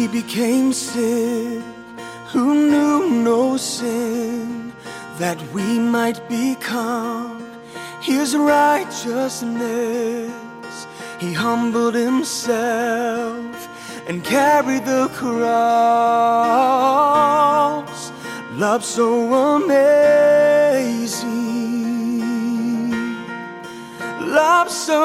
became sin, who knew no sin, that we might become His righteousness. He humbled Himself and carried the cross. Love so amazing, love so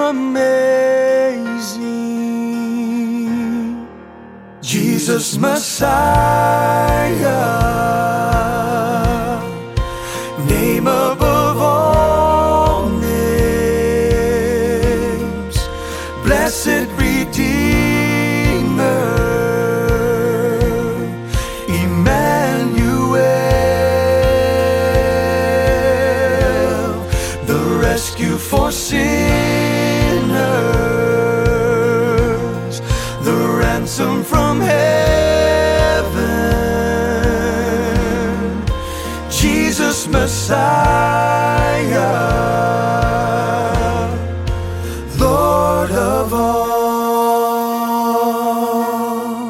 amazing. Jesus Messiah, name above all names, blessed Redeemer, Emmanuel, the rescue for sinners, the ransom from heaven. Jesus Messiah, Lord of all.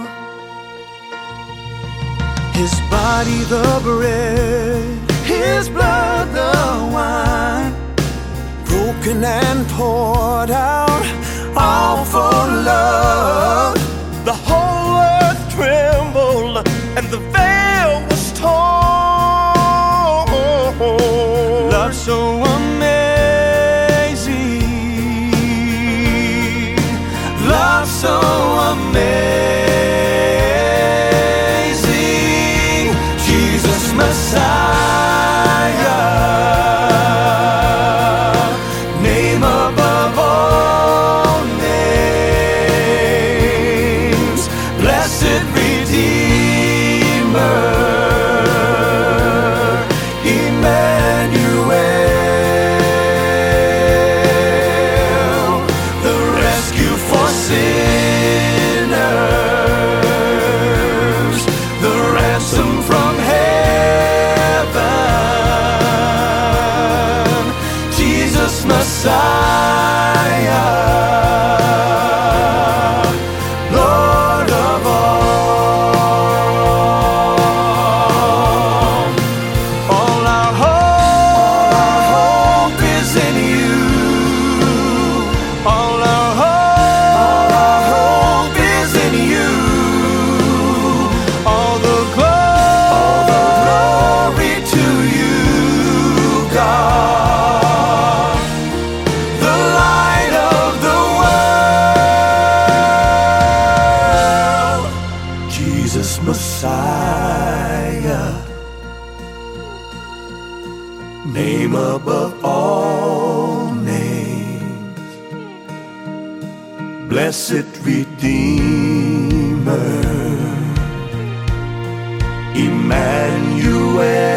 His body the bread, His blood the wine, broken and poured out, all for love. The whole earth trembled and the veil was torn. Love so amazing, love so amazing. Jesus Messiah, name above all names, blessed Redeemer, Emmanuel, the rescue for sinners, the ransom from heaven. Jesus Messiah, Lord of all. All our hope is in you. All our hope is in you. All the glory to you, God, the light of the world. Jesus Messiah, name above all names, blessed Redeemer, Emmanuel,